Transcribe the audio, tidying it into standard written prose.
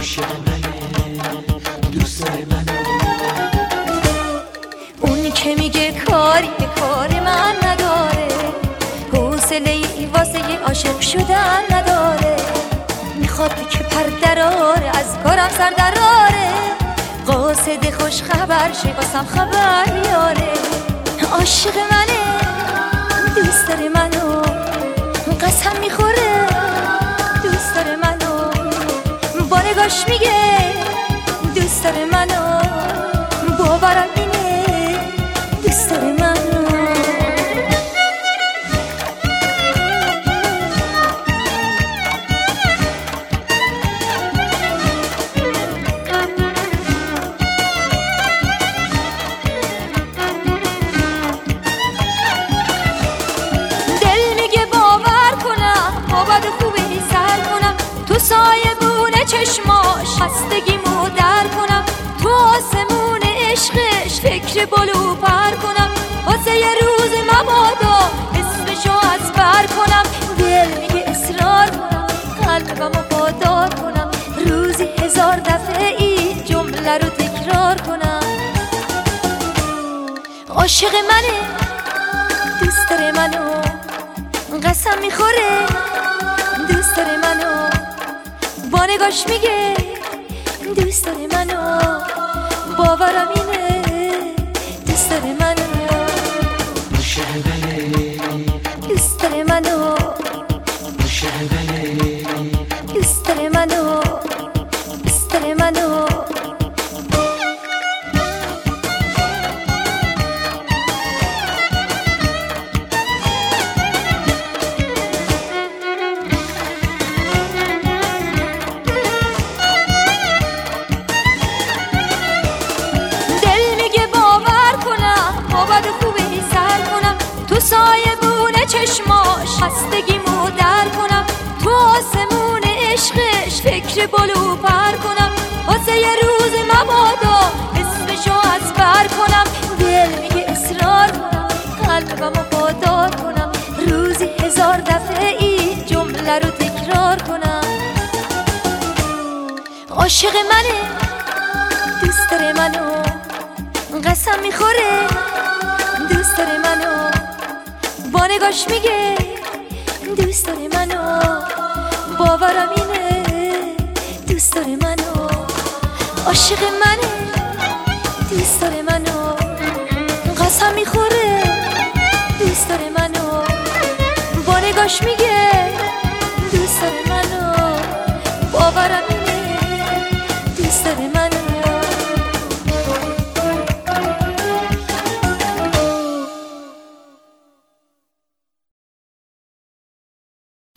عاشق منه، دوست داره منو. اون که میگه کاری به کار من نداره، حوصله ای واسه یه عاشق شدن نداره. میخواد که پر دراره از کارم سر دراره، قاصد خوش خبر شه واسم خبر بیاره. عاشق منه، دوست داره منو، قسم میخوره دوست داره منو. با نگاش میگه دوست داره منو، باورم اینه دوست داره منو. باد خوبی سر کنم، تو سایه بونه چشماش خستگیمو در کنم، تو آسمون عشقش فکر بالو پر کنم، واسه یه روز مبادا اسمشو از بر کنم. دل میگه اصرار کنم، قلبمو پادار کنم، روزی 1000 دفعه این جمله رو تکرار کنم. عاشق منه، دوست داره منو، قسم میخوره دوست داره منو، با نگاش میگه دوست داره منو، باورم اینه دوست داره منو. عاشق منه، دوست داره منو، عاشق منه، دوست داره منو، دوست داره منو. باد خوبی سر کنم، تو سایه بونه چشماش خستگیمو در کنم، تو آسمون عشقش فکر بالو پر کنم، واسه یه روز مبادا اسمشو از بر کنم. دل میگه اصرار کنم، قلبمو پادار کنم، روزی 1000 دفعه این جمله رو تکرار کنم. عاشق منه، دوست داره منو، قسم میخوره دوست داره منو، با نگاش میگه دوست داره منو، باورم اینه دوست داره منو. عاشق منه، دوست داره منو، قسم میخوره دوست داره منو، با نگاش میگه